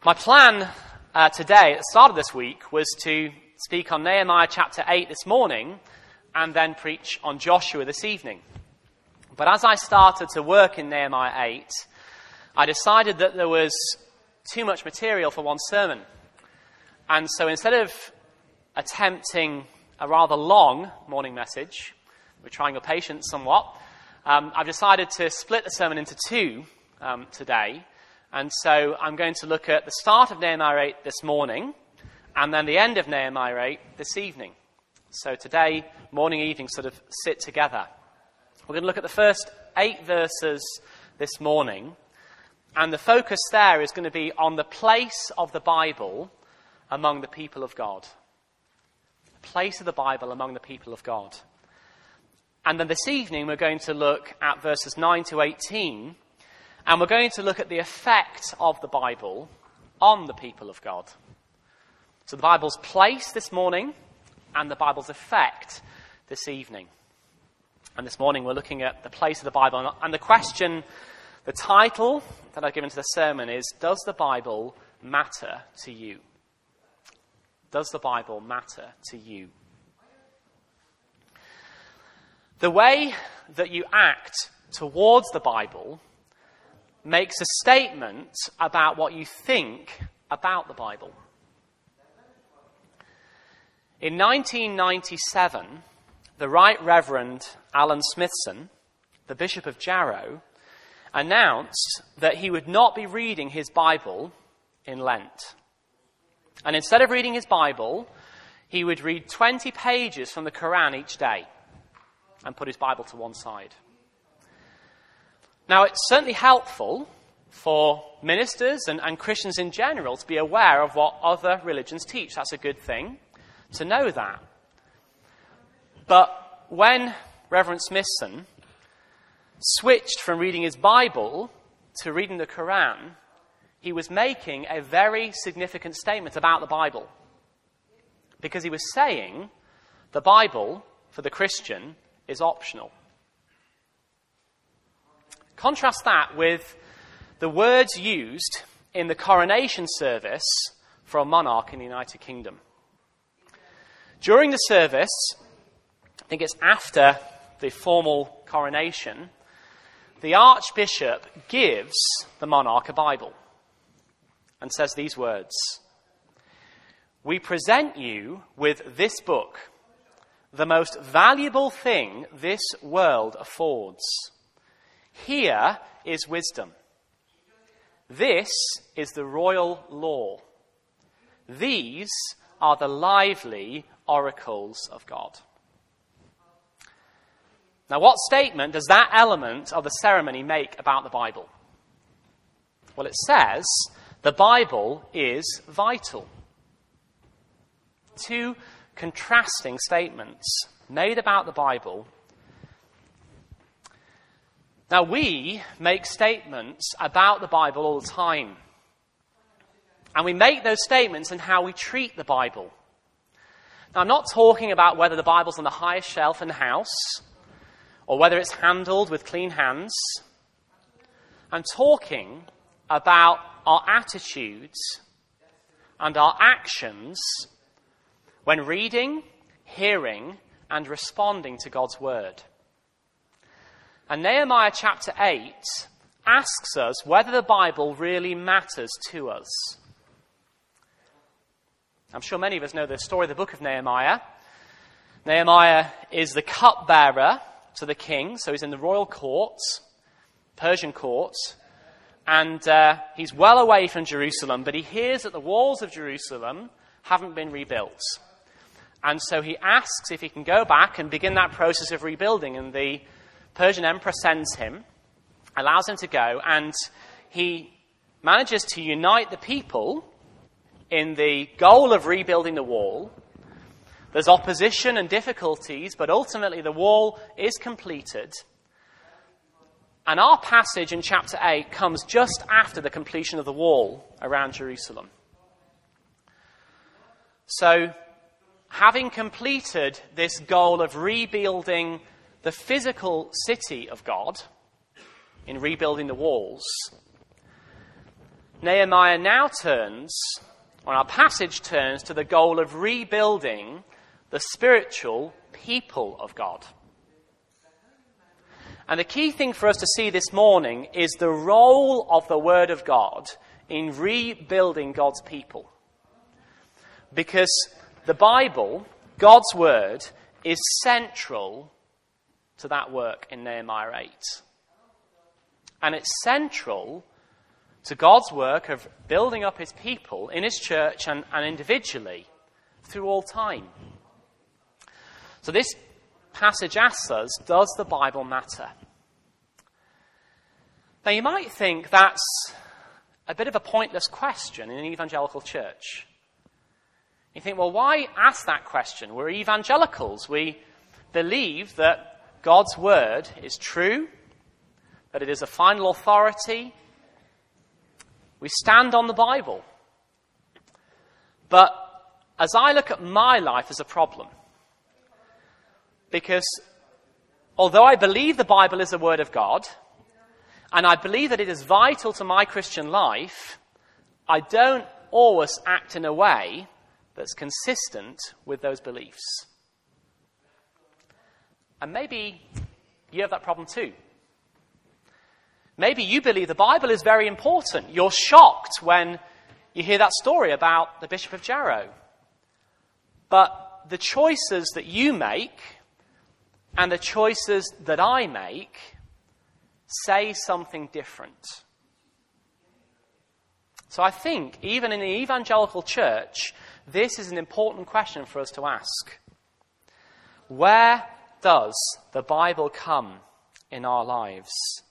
My plan today, at the start of this week, was to speak on Nehemiah chapter 8 this morning and then preach on Joshua this evening. But as I started to work in Nehemiah 8, I decided that there was too much material for one sermon. And so instead of attempting a rather long morning message, we're trying your patience somewhat, I've decided to split the sermon into two today. And so I'm going to look at the start of Nehemiah 8 this morning and then the end of Nehemiah 8 this evening. So today, morning and evening sort of sit together. We're going to look at the first 8 verses this morning. And the focus there is going to be on the place of the Bible among the people of God. The place of the Bible among the people of God. And then this evening we're going to look at verses 9 to 18. And we're going to look at the effect of the Bible on the people of God. So the Bible's place this morning and the Bible's effect this evening. And this morning we're looking at the place of the Bible. And the question, the title that I've given to the sermon is, does the Bible matter to you? Does the Bible matter to you? The way that you act towards the Bible makes a statement about what you think about the Bible. In 1997, the Right Reverend Alan Smithson, the Bishop of Jarrow, announced that he would not be reading his Bible in Lent. And instead of reading his Bible, he would read 20 pages from the Quran each day and put his Bible to one side. Now, it's certainly helpful for ministers and Christians in general to be aware of what other religions teach. That's a good thing to know that. But when Reverend Smithson switched from reading his Bible to reading the Quran, he was making a very significant statement about the Bible. Because he was saying the Bible, for the Christian, is optional. Contrast that with the words used in the coronation service for a monarch in the United Kingdom. During the service, I think it's after the formal coronation, the Archbishop gives the monarch a Bible and says these words: "We present you with this book, the most valuable thing this world affords. Here is wisdom. This is the royal law. These are the lively oracles of God." Now, what statement does that element of the ceremony make about the Bible? Well, it says the Bible is vital. Two contrasting statements made about the Bible. Now, we make statements about the Bible all the time. And we make those statements in how we treat the Bible. Now, I'm not talking about whether the Bible's on the highest shelf in the house or whether it's handled with clean hands. I'm talking about our attitudes and our actions when reading, hearing, and responding to God's word. And Nehemiah chapter 8 asks us whether the Bible really matters to us. I'm sure many of us know the story of the book of Nehemiah. Nehemiah is the cupbearer to the king, so he's in the royal courts, Persian courts, and he's well away from Jerusalem, but he hears that the walls of Jerusalem haven't been rebuilt. And so he asks if he can go back and begin that process of rebuilding, and the Persian emperor sends him, allows him to go, and he manages to unite the people in the goal of rebuilding the wall. There's opposition and difficulties, but ultimately the wall is completed. And our passage in chapter 8 comes just after the completion of the wall around Jerusalem. So, having completed this goal of rebuilding the physical city of God, in rebuilding the walls, Nehemiah now our passage turns to the goal of rebuilding the spiritual people of God. And the key thing for us to see this morning is the role of the Word of God in rebuilding God's people. Because the Bible, God's Word, is central to that work in Nehemiah 8. And it's central to God's work of building up his people in his church and individually through all time. So this passage asks us, does the Bible matter? Now you might think that's a bit of a pointless question in an evangelical church. You think, well, why ask that question? We're evangelicals. We believe that God's word is true, that it is a final authority. We stand on the Bible. But as I look at my life, there's a problem. Because although I believe the Bible is the Word of God, and I believe that it is vital to my Christian life, I don't always act in a way that's consistent with those beliefs. And maybe you have that problem too. Maybe you believe the Bible is very important. You're shocked when you hear that story about the Bishop of Jarrow. But the choices that you make and the choices that I make say something different. So I think, even in the evangelical church, this is an important question for us to ask. Where does the Bible come in our lives?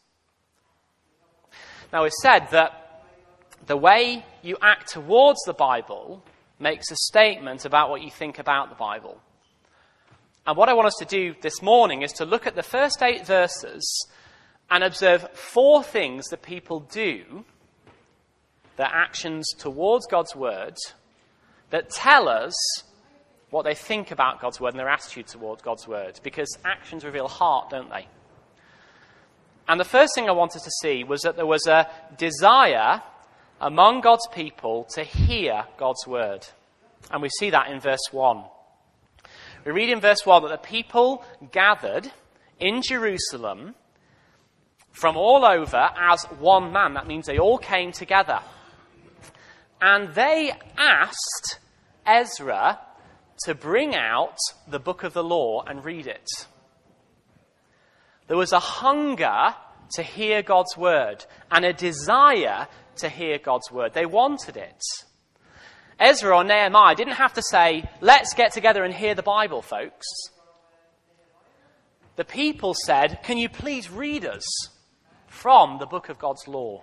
Now, it's said that the way you act towards the Bible makes a statement about what you think about the Bible. And what I want us to do this morning is to look at the first 8 verses and observe 4 things that people do, their actions towards God's word, that tell us what they think about God's word and their attitude towards God's word. Because actions reveal heart, don't they? And the first thing I wanted to see was that there was a desire among God's people to hear God's word. And we see that in verse 1. We read in verse 1 that the people gathered in Jerusalem from all over as one man. That means they all came together. And they asked Ezra to bring out the book of the law and read it. There was a hunger to hear God's word and a desire to hear God's word. They wanted it. Ezra or Nehemiah didn't have to say, let's get together and hear the Bible, folks. The people said, can you please read us from the book of God's law?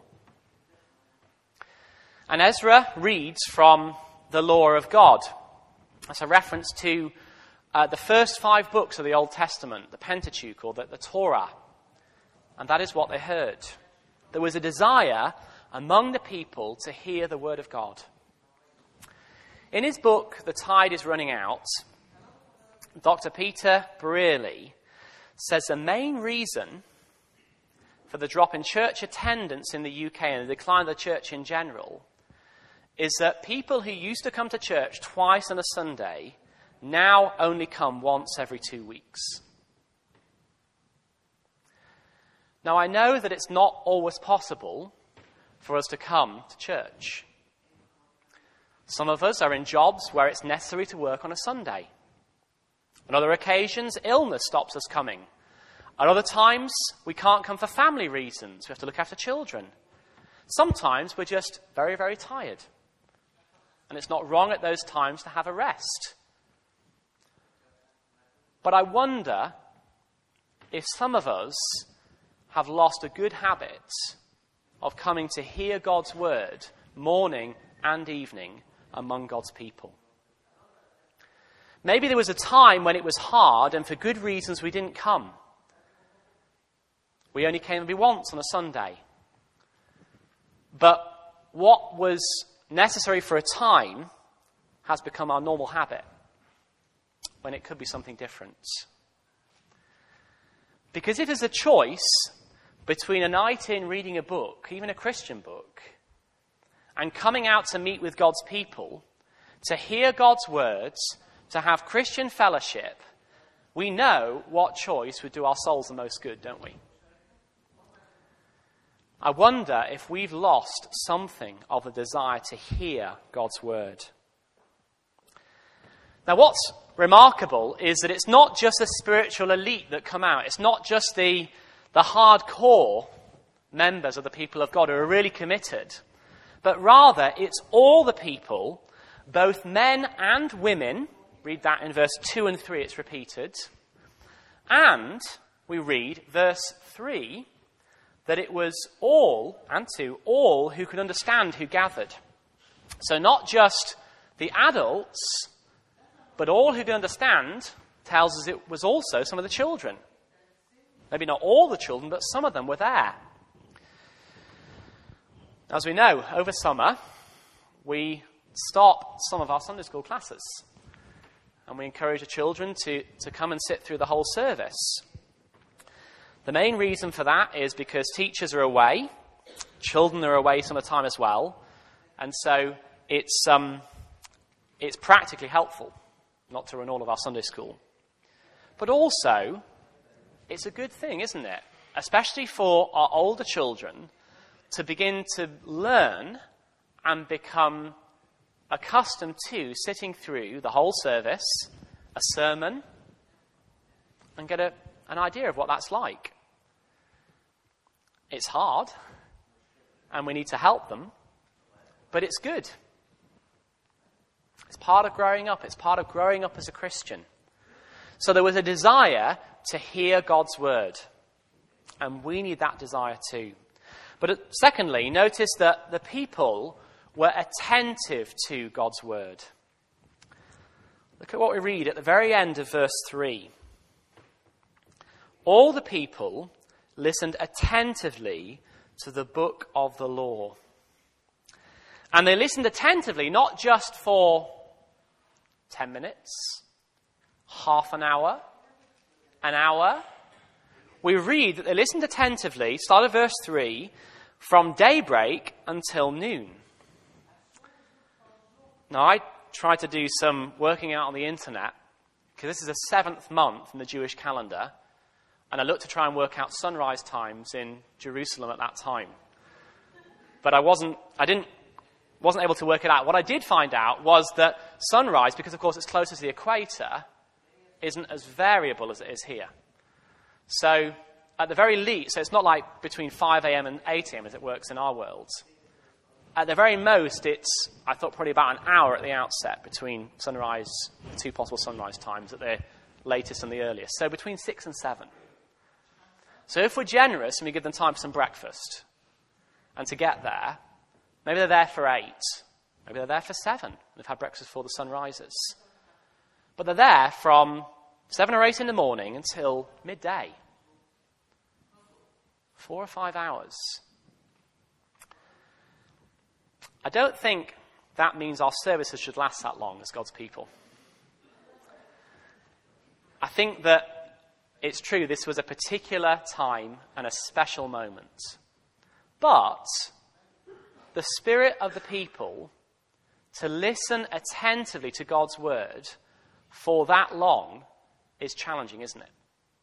And Ezra reads from the law of God. That's a reference to the first 5 books of the Old Testament, the Pentateuch or the Torah. And that is what they heard. There was a desire among the people to hear the word of God. In his book, The Tide is Running Out, Dr. Peter Brearley says the main reason for the drop in church attendance in the UK and the decline of the church in general is that people who used to come to church twice on a Sunday now only come once every 2 weeks. Now, I know that it's not always possible for us to come to church. Some of us are in jobs where it's necessary to work on a Sunday. On other occasions, illness stops us coming. At other times, we can't come for family reasons. We have to look after children. Sometimes we're just very, very tired. And it's not wrong at those times to have a rest. But I wonder if some of us have lost a good habit of coming to hear God's word morning and evening among God's people. Maybe there was a time when it was hard and for good reasons we didn't come. We only came maybe once on a Sunday. But what was necessary for a time has become our normal habit, when it could be something different. Because if there's a choice between a night in reading a book, even a Christian book, and coming out to meet with God's people, to hear God's words, to have Christian fellowship, we know what choice would do our souls the most good, don't we? I wonder if we've lost something of the desire to hear God's word. Now, what's remarkable is that it's not just the spiritual elite that come out. It's not just the hardcore members of the people of God who are really committed, but rather it's all the people, both men and women. Read that in verse 2 and 3, it's repeated. And we read verse 3, that it was all, and to all who could understand who gathered. So not just the adults, but all who could understand tells us it was also some of the children. Maybe not all the children, but some of them were there. As we know, over summer, we stop some of our Sunday school classes. And we encourage the children to come and sit through the whole service. The main reason for that is because teachers are away, children are away some of the time as well, and so it's practically helpful not to run all of our Sunday school. But also, it's a good thing, isn't it? Especially for our older children to begin to learn and become accustomed to sitting through the whole service, a sermon, and get an idea of what that's like. It's hard, and we need to help them, but it's good. It's part of growing up. It's part of growing up as a Christian. So there was a desire to hear God's word, and we need that desire too. But secondly, notice that the people were attentive to God's word. Look at what we read at the very end of verse 3. All the people listened attentively to the book of the law. And they listened attentively, not just for 10 minutes, half an hour. We read that they listened attentively, start of verse 3, from daybreak until noon. Now, I tried to do some working out on the internet, because this is the 7th month in the Jewish calendar, and I looked to try and work out sunrise times in Jerusalem at that time. But I wasn't able to work it out. What I did find out was that sunrise, because of course it's closer to the equator, isn't as variable as it is here. So at the very least, so it's not like between 5 a.m. and 8 a.m. as it works in our world. At the very most, it's, I thought, probably about an hour at the outset between sunrise, the two possible sunrise times at the latest and the earliest. So between 6 and 7. So if we're generous and we give them time for some breakfast and to get there, maybe they're there for 8. Maybe they're there for 7. They've had breakfast before the sun rises. But they're there from 7 or 8 in the morning until midday. 4 or 5 hours. I don't think that means our services should last that long as God's people. I think that it's true, this was a particular time and a special moment. But the spirit of the people to listen attentively to God's word for that long is challenging, isn't it?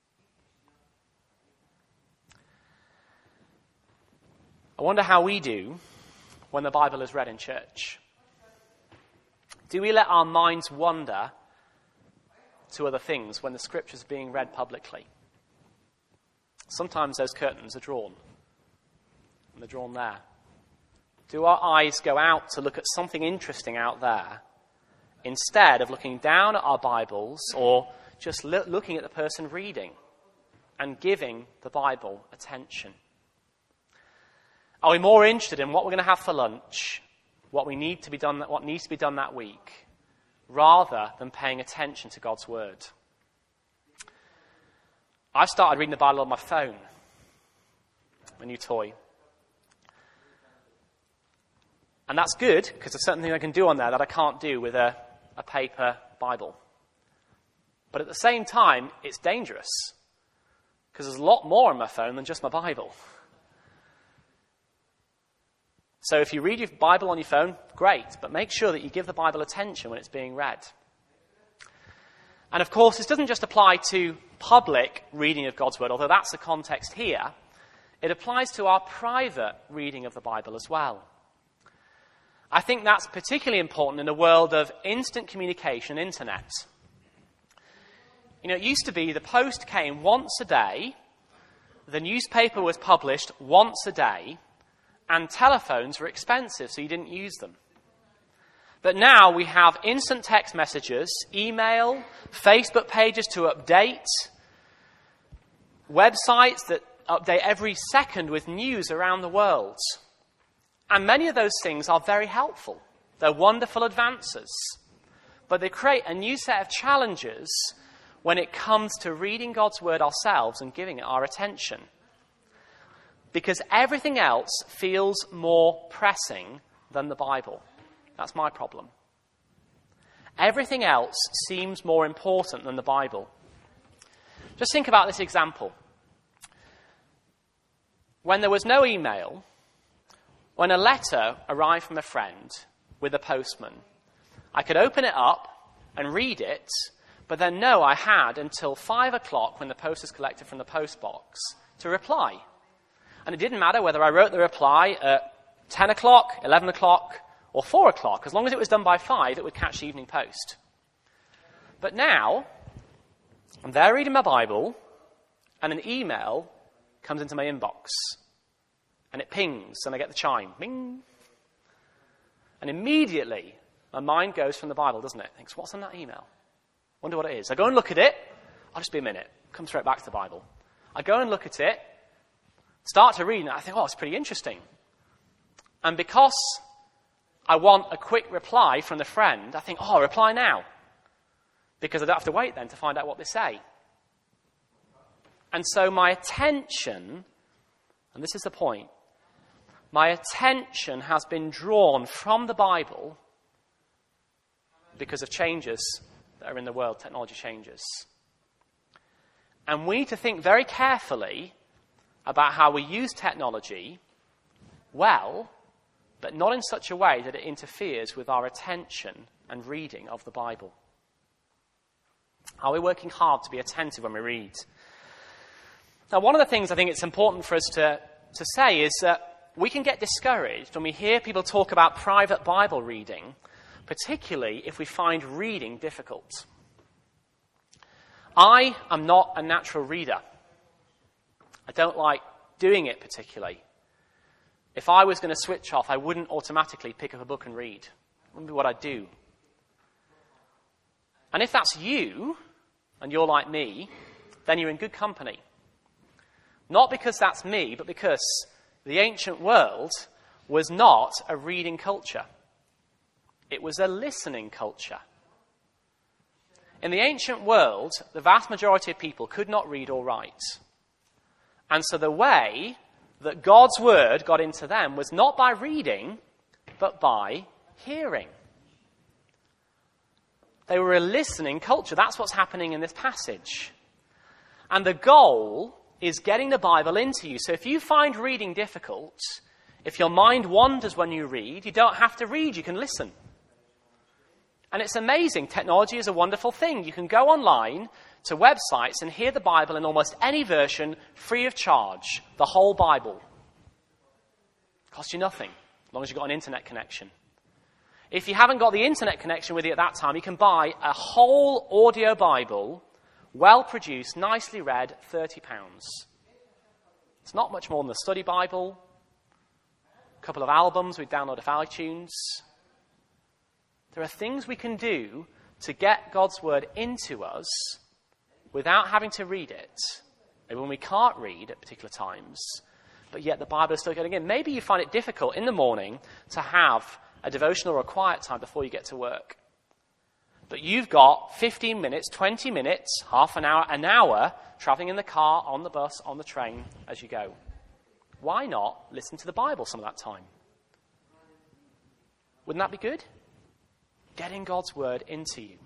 I wonder how we do when the Bible is read in church. Do we let our minds wander to other things when the scriptures are being read publicly? Sometimes those curtains are drawn, and they're drawn there. Do our eyes go out to look at something interesting out there instead of looking down at our Bibles or just looking at the person reading and giving the Bible attention? Are we more interested in what we're going to have for lunch, what needs to be done that week, rather than paying attention to God's word? I've started reading the Bible on my phone, my new toy. And that's good, because there's certain things I can do on there that I can't do with a paper Bible. But at the same time, it's dangerous, because there's a lot more on my phone than just my Bible. So if you read your Bible on your phone, great, but make sure that you give the Bible attention when it's being read. And of course, this doesn't just apply to public reading of God's Word, although that's the context here. It applies to our private reading of the Bible as well. I think that's particularly important in a world of instant communication, internet. You know, it used to be the post came once a day, the newspaper was published once a day, and telephones were expensive, so you didn't use them. But now we have instant text messages, email, Facebook pages to update, websites that update every second with news around the world. And many of those things are very helpful. They're wonderful advances. But they create a new set of challenges when it comes to reading God's Word ourselves and giving it our attention. Because everything else feels more pressing than the Bible. That's my problem. Everything else seems more important than the Bible. Just think about this example. When there was no email, when a letter arrived from a friend with a postman, I could open it up and read it, but then know I had until 5 o'clock when the post was collected from the post box to reply. And it didn't matter whether I wrote the reply at 10 o'clock, 11 o'clock, or 4 o'clock. As long as it was done by 5, it would catch the evening post. But now, I'm there reading my Bible, and an email comes into my inbox. And it pings, and I get the chime. Bing. And immediately, my mind goes from the Bible, doesn't it? It thinks, what's on that email? Wonder what it is. I go and look at it. I'll just be a minute. Come straight back to the Bible. I go and look at it, start to read, and I think, oh, it's pretty interesting. And because I want a quick reply from the friend, I think, oh, I'll reply now. Because I don't have to wait then to find out what they say. And so my attention, and this is the point, my attention has been drawn from the Bible because of changes that are in the world, technology changes. And we need to think very carefully about how we use technology well, but not in such a way that it interferes with our attention and reading of the Bible. Are we working hard to be attentive when we read? Now, one of the things I think it's important for us to say is that we can get discouraged when we hear people talk about private Bible reading, particularly if we find reading difficult. I am not a natural reader. I don't like doing it particularly. If I was going to switch off, I wouldn't automatically pick up a book and read. That wouldn't be what I'd do. And if that's you, and you're like me, then you're in good company. Not because that's me, but because the ancient world was not a reading culture. It was a listening culture. In the ancient world, the vast majority of people could not read or write. And so the way that God's word got into them was not by reading, but by hearing. They were a listening culture. That's what's happening in this passage. And the goal is getting the Bible into you. So if you find reading difficult, if your mind wanders when you read, you don't have to read, you can listen. And it's amazing. Technology is a wonderful thing. You can go online to websites and hear the Bible in almost any version free of charge. The whole Bible. Costs you nothing, as long as you've got an internet connection. If you haven't got the internet connection with you at that time, you can buy a whole audio Bible, well-produced, nicely read, £30. It's not much more than the study Bible, a couple of albums we download off iTunes. There are things we can do to get God's word into us without having to read it. Maybe when we can't read at particular times, but yet the Bible is still getting in. Maybe you find it difficult in the morning to have a devotional or a quiet time before you get to work. But you've got 15 minutes, 20 minutes, half an hour, traveling in the car, on the bus, on the train as you go. Why not listen to the Bible some of that time? Wouldn't that be good? Getting God's word into you.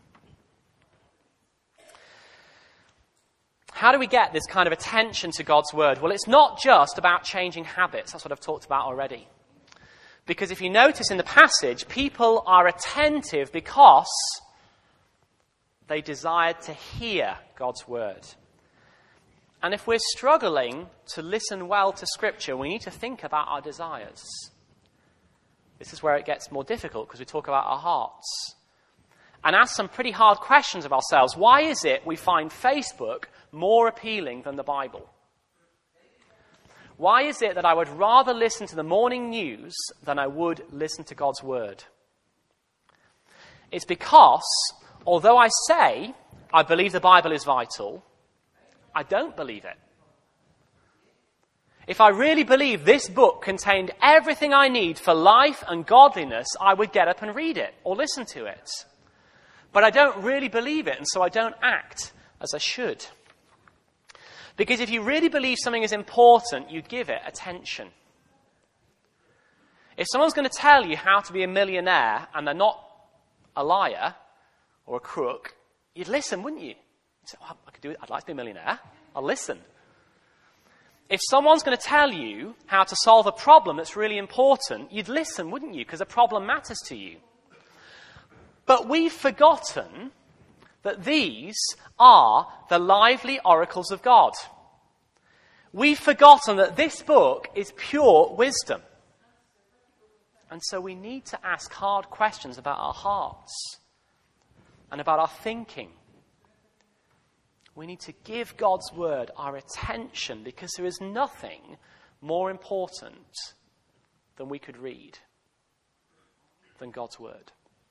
How do we get this kind of attention to God's word? Well, it's not just about changing habits. That's what I've talked about already. Because if you notice in the passage, people are attentive because they desired to hear God's word. And if we're struggling to listen well to Scripture, we need to think about our desires. This is where it gets more difficult because we talk about our hearts. And ask some pretty hard questions of ourselves. Why is it we find Facebook more appealing than the Bible? Why is it that I would rather listen to the morning news than I would listen to God's word? It's because, although I say I believe the Bible is vital, I don't believe it. If I really believed this book contained everything I need for life and godliness, I would get up and read it or listen to it. But I don't really believe it, and so I don't act as I should. Because if you really believe something is important, you give it attention. If someone's going to tell you how to be a millionaire and they're not a liar or a crook, you'd listen, wouldn't you? You'd say, oh, I could do it. I'd like to be a millionaire. I'll listen. If someone's going to tell you how to solve a problem that's really important, you'd listen, wouldn't you? Because the problem matters to you. But we've forgotten that these are the lively oracles of God. We've forgotten that this book is pure wisdom. And so we need to ask hard questions about our hearts and about our thinking. We need to give God's word our attention because there is nothing more important than we could read than God's word.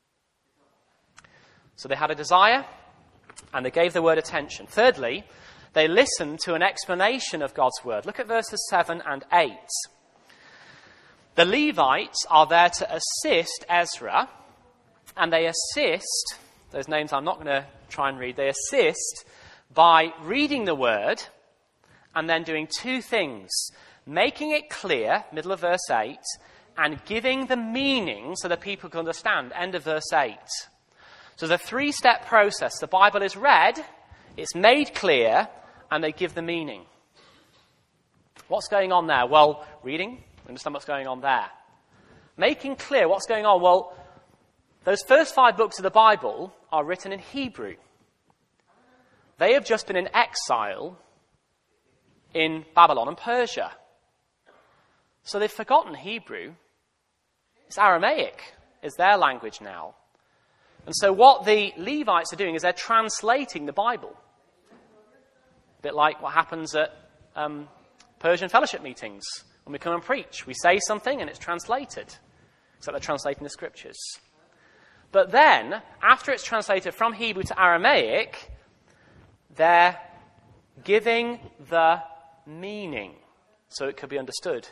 So they had a desire, and they gave the word attention. Thirdly, they listened to an explanation of God's word. Look at verses 7 and 8. The Levites are there to assist Ezra, and they assist, those names I'm not going to try and read, they assist by reading the word and then doing two things. Making it clear, middle of verse 8, and giving the meaning so that people can understand, end of verse 8. So the three-step process. The Bible is read, it's made clear, and they give the meaning. What's going on there? Well, reading, understand what's going on there. Making clear what's going on. Well, those first 5 books of the Bible are written in Hebrew. They have just been in exile in Babylon and Persia. So they've forgotten Hebrew. It's Aramaic, is their language now. And so what the Levites are doing is they're translating the Bible. A bit like what happens at Persian fellowship meetings. When we come and preach, we say something and it's translated. Except they're translating the scriptures. But then, after it's translated from Hebrew to Aramaic, they're giving the meaning so it could be understood.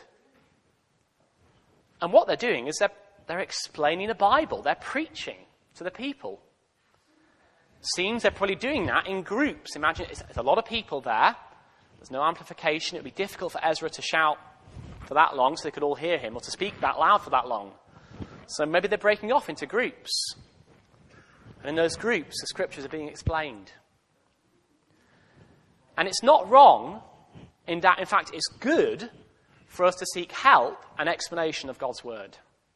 And what they're doing is they're explaining the Bible. They're preaching to the people. Seems they're probably doing that in groups. Imagine it's a lot of people there. There's no amplification. It would be difficult for Ezra to shout for that long so they could all hear him, or to speak that loud for that long. So maybe they're breaking off into groups. And in those groups, the scriptures are being explained. And it's not wrong in that, in fact, it's good for us to seek help and explanation of God's word.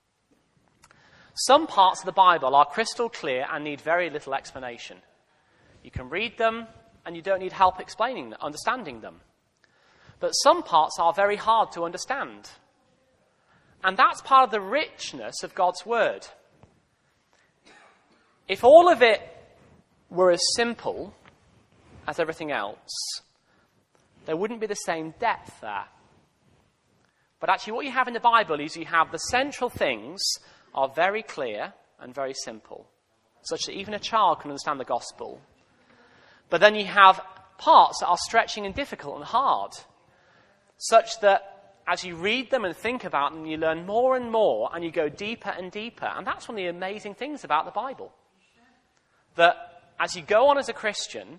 Some parts of the Bible are crystal clear and need very little explanation. You can read them and you don't need help explaining them, understanding them. But some parts are very hard to understand. And that's part of the richness of God's word. If all of it were as simple as everything else, there wouldn't be the same depth there. But actually what you have in the Bible is you have the central things are very clear and very simple, such that even a child can understand the gospel. But then you have parts that are stretching and difficult and hard, such that as you read them and think about them, you learn more and more, and you go deeper and deeper. And that's one of the amazing things about the Bible. That as you go on as a Christian,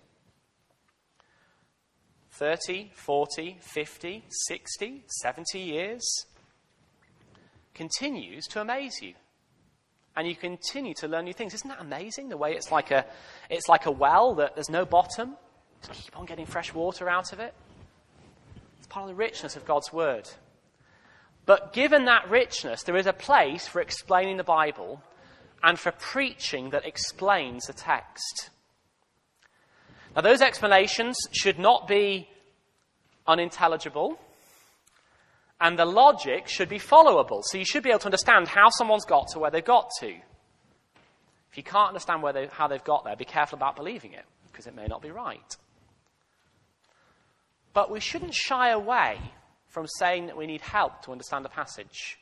30, 40, 50, 60, 70 years, continues to amaze you. And you continue to learn new things. Isn't that amazing? The way it's like a well that there's no bottom. Just keep on getting fresh water out of it. It's part of the richness of God's word. But given that richness, there is a place for explaining the Bible and for preaching that explains the text. Now, those explanations should not be unintelligible, and the logic should be followable. So you should be able to understand how someone's got to where they've got to. If you can't understand how they've got there, be careful about believing it, because it may not be right. But we shouldn't shy away from saying that we need help to understand a passage.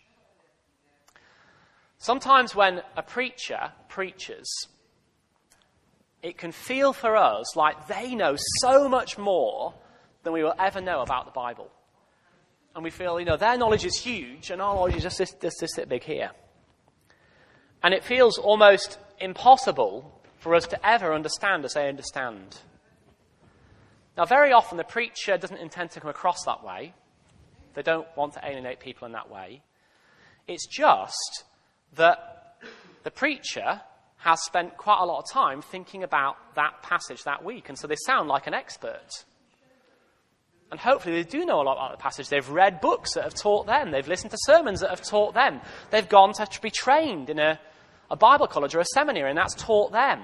Sometimes when a preacher preaches, it can feel for us like they know so much more than we will ever know about the Bible. And we feel, their knowledge is huge and our knowledge is just this big here. And it feels almost impossible for us to ever understand as they understand. Now, very often the preacher doesn't intend to come across that way. They don't want to alienate people in that way. It's just that the preacher has spent quite a lot of time thinking about that passage that week, and so they sound like an expert. And hopefully they do know a lot about the passage. They've read books that have taught them. They've listened to sermons that have taught them. They've gone to be trained in a Bible college or a seminary, and that's taught them.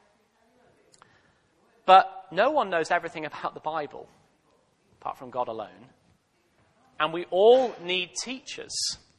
But no one knows everything about the Bible, apart from God alone. And we all need teachers.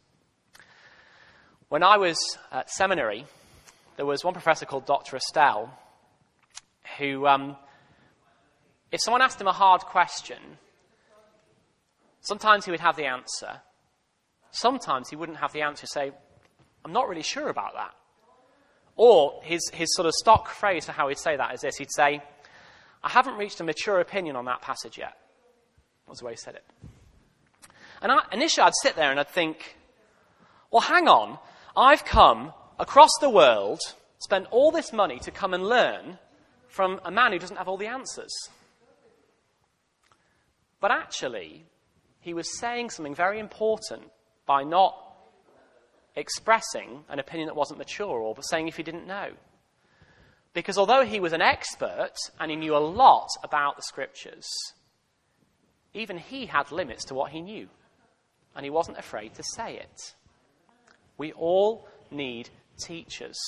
When I was at seminary, there was one professor called Dr. Estelle, who, if someone asked him a hard question, sometimes he would have the answer. Sometimes he wouldn't have the answer, say, I'm not really sure about that. Or his sort of stock phrase for how he'd say that is this. He'd say, I haven't reached a mature opinion on that passage yet. Was the way he said it. And initially I'd sit there and I'd think, well, hang on. I've come across the world, spent all this money to come and learn from a man who doesn't have all the answers. But actually, he was saying something very important by not expressing an opinion that wasn't mature, or saying if he didn't know. Because although he was an expert and he knew a lot about the scriptures, even he had limits to what he knew. And he wasn't afraid to say it. We all need teachers.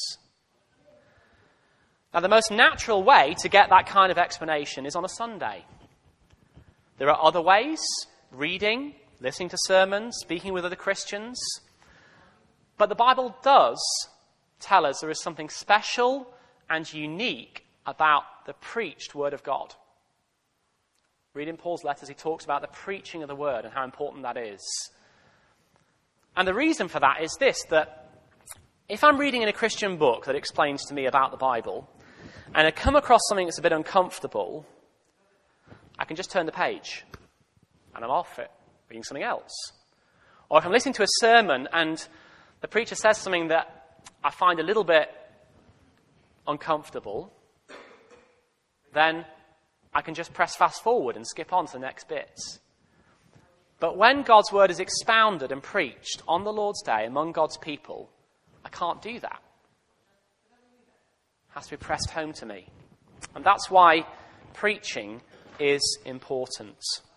Now, the most natural way to get that kind of explanation is on a Sunday. There are other ways, reading, listening to sermons, speaking with other Christians. But the Bible does tell us there is something special and unique about the preached Word of God. Reading Paul's letters, he talks about the preaching of the Word and how important that is. And the reason for that is this, that if I'm reading in a Christian book that explains to me about the Bible, and I come across something that's a bit uncomfortable, I can just turn the page, and I'm off it, reading something else. Or if I'm listening to a sermon, and the preacher says something that I find a little bit uncomfortable, then I can just press fast forward and skip on to the next bits. But when God's word is expounded and preached on the Lord's day among God's people, I can't do that. It has to be pressed home to me. And that's why preaching is important.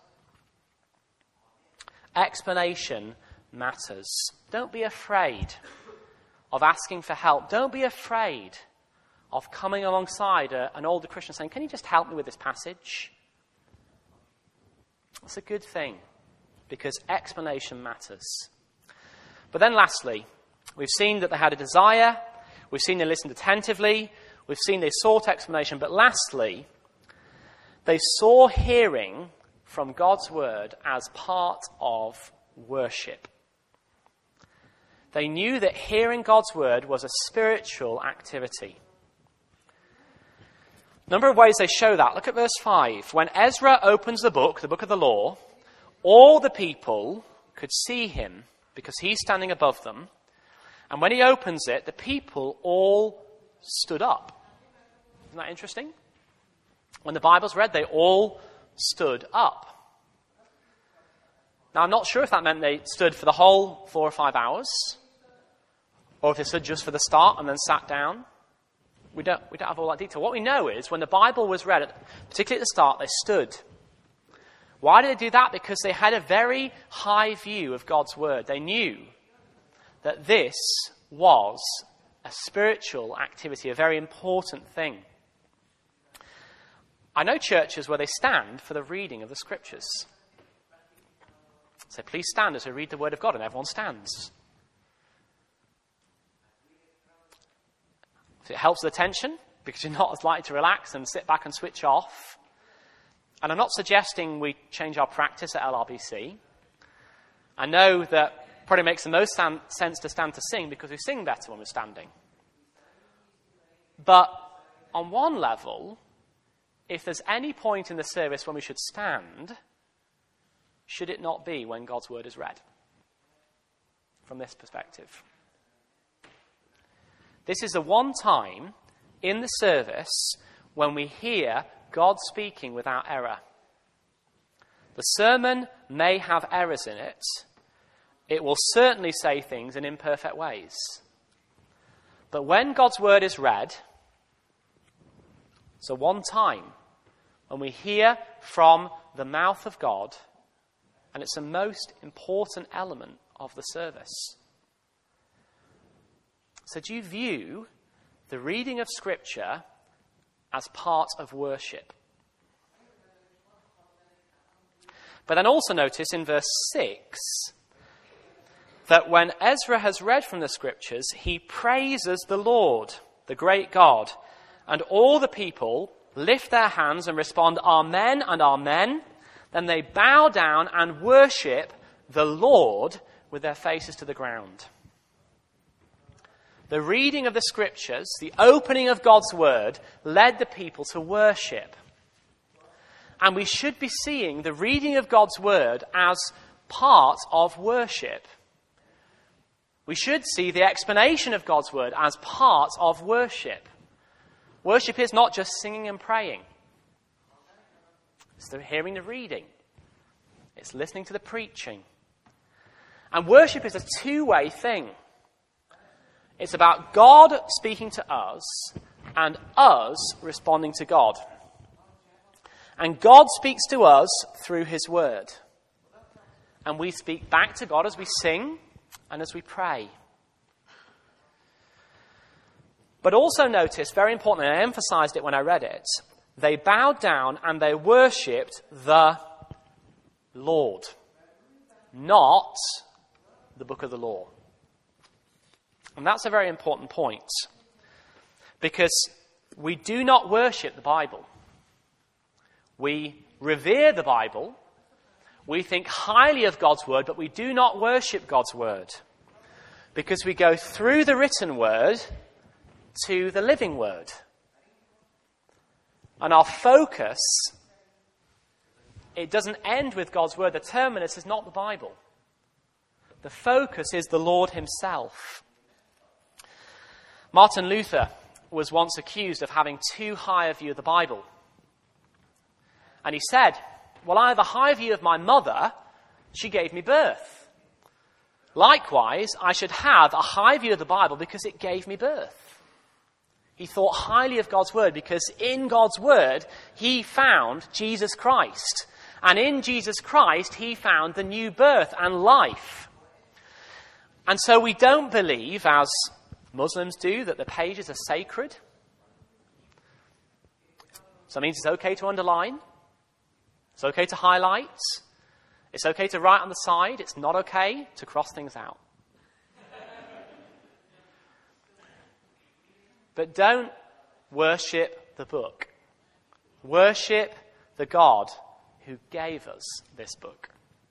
Explanation matters. Don't be afraid of asking for help. Don't be afraid of coming alongside an older Christian saying, can you just help me with this passage? It's a good thing, because explanation matters. But then lastly, we've seen that they had a desire, we've seen they listened attentively, we've seen they sought explanation, but lastly, they saw hearing from God's word as part of worship. They knew that hearing God's word was a spiritual activity. A number of ways they show that. Look at verse 5. When Ezra opens the book of the law, all the people could see him because he's standing above them. And when he opens it, the people all stood up. Isn't that interesting? When the Bible's read, they all stood up. Now, I'm not sure if that meant they stood for the whole 4 or 5 hours, or if they stood just for the start and then sat down. We don't have all that detail. What we know is when the Bible was read, particularly at the start, they stood. Why did they do that? Because they had a very high view of God's word. They knew that this was a spiritual activity, a very important thing. I know churches where they stand for the reading of the scriptures. So please stand as we read the word of God, and everyone stands. So it helps with attention, because you're not as likely to relax and sit back and switch off. And I'm not suggesting we change our practice at LRBC. I know that probably makes the most sense to stand to sing, because we sing better when we're standing. But on one level, if there's any point in the service when we should stand, should it not be when God's word is read? From this perspective. This is the one time in the service when we hear God speaking without error. The sermon may have errors in it. It will certainly say things in imperfect ways. But when God's word is read, it's the one time when we hear from the mouth of God, and it's the most important element of the service. So do you view the reading of Scripture as part of worship? But then also notice in verse 6 that when Ezra has read from the Scriptures, he praises the Lord, the great God, and all the people lift their hands and respond, Amen and Amen. Then they bow down and worship the Lord with their faces to the ground. The reading of the Scriptures, the opening of God's word, led the people to worship. And we should be seeing the reading of God's word as part of worship. We should see the explanation of God's word as part of worship. Worship is not just singing and praying. It's hearing the reading. It's listening to the preaching. And worship is a two-way thing. It's about God speaking to us and us responding to God. And God speaks to us through his word. And we speak back to God as we sing and as we pray. But also notice, very importantly, and I emphasized it when I read it, they bowed down and they worshipped the Lord, not the book of the law. And that's a very important point, because we do not worship the Bible. We revere the Bible. We think highly of God's word, but we do not worship God's word, because we go through the written word to the living word. And our focus, it doesn't end with God's word. The terminus is not the Bible. The focus is the Lord himself. Martin Luther was once accused of having too high a view of the Bible. And he said, well, I have a high view of my mother. She gave me birth. Likewise, I should have a high view of the Bible because it gave me birth. He thought highly of God's word because in God's word, he found Jesus Christ. And in Jesus Christ, he found the new birth and life. And so we don't believe, as Muslims do, that the pages are sacred. So that means it's okay to underline. It's okay to highlight. It's okay to write on the side. It's not okay to cross things out. But don't worship the book. Worship the God who gave us this book.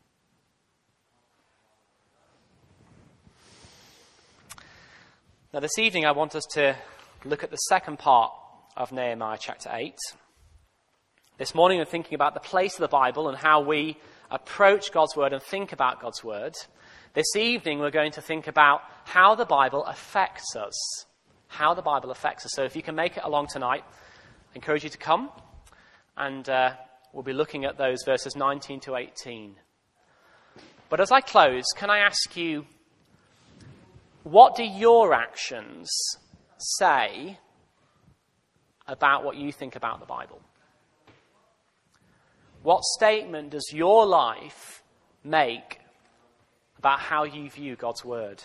Now this evening I want us to look at the second part of Nehemiah chapter 8. This morning we're thinking about the place of the Bible and how we approach God's word and think about God's word. This evening we're going to think about how the Bible affects us. How the Bible affects us. So if you can make it along tonight, I encourage you to come. And we'll be looking at those verses 19 to 18. But as I close, can I ask you, what do your actions say about what you think about the Bible? What statement does your life make about how you view God's word?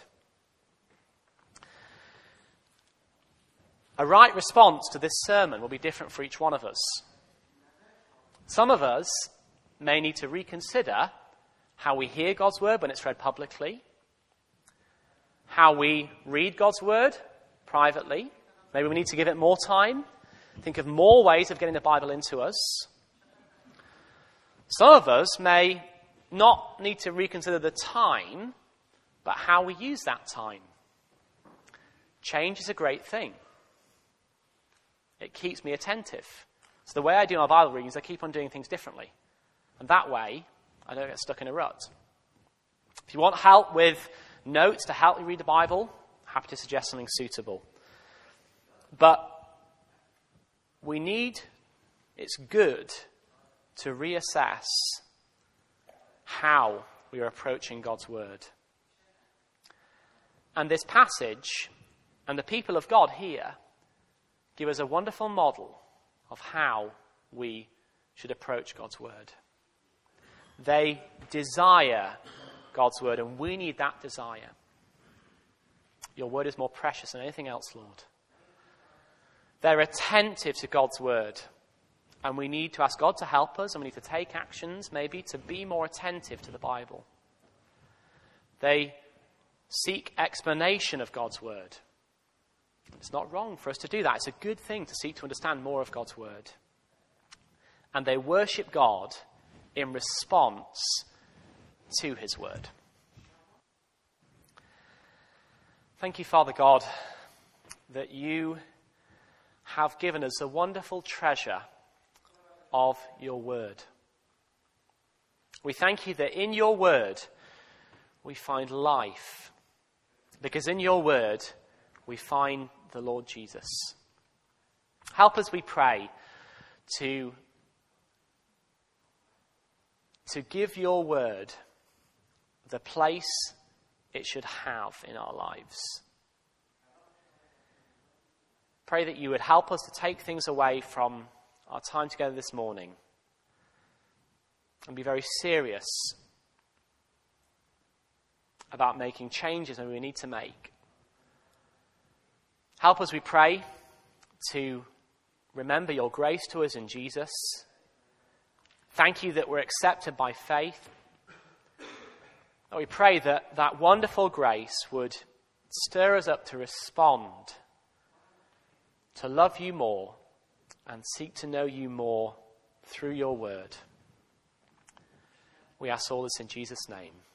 A right response to this sermon will be different for each one of us. Some of us may need to reconsider how we hear God's word when it's read publicly, how we read God's word privately. Maybe we need to give it more time, think of more ways of getting the Bible into us. Some of us may not need to reconsider the time, but how we use that time. Change is a great thing. It keeps me attentive. So the way I do my Bible reading is I keep on doing things differently. And that way, I don't get stuck in a rut. If you want help with notes to help you read the Bible, happy to suggest something suitable. But it's good to reassess how we are approaching God's word. And this passage and the people of God here give us a wonderful model of how we should approach God's word. They desire God's word, and we need that desire. Your word is more precious than anything else, Lord. They're attentive to God's word, and we need to ask God to help us, and we need to take actions, maybe, to be more attentive to the Bible. They seek explanation of God's word. It's not wrong for us to do that. It's a good thing to seek to understand more of God's word. And they worship God in response to his word. Thank you, Father God, that you have given us a wonderful treasure of your word. We thank you that in your word we find life, because in your word we find the Lord Jesus. Help us, we pray, to give your word the place it should have in our lives. Pray that you would help us to take things away from our time together this morning and be very serious about making changes that we need to make. Help us, we pray, to remember your grace to us in Jesus. Thank you that we're accepted by faith. And we pray that that wonderful grace would stir us up to respond, to love you more, and seek to know you more through your word. We ask all this in Jesus' name.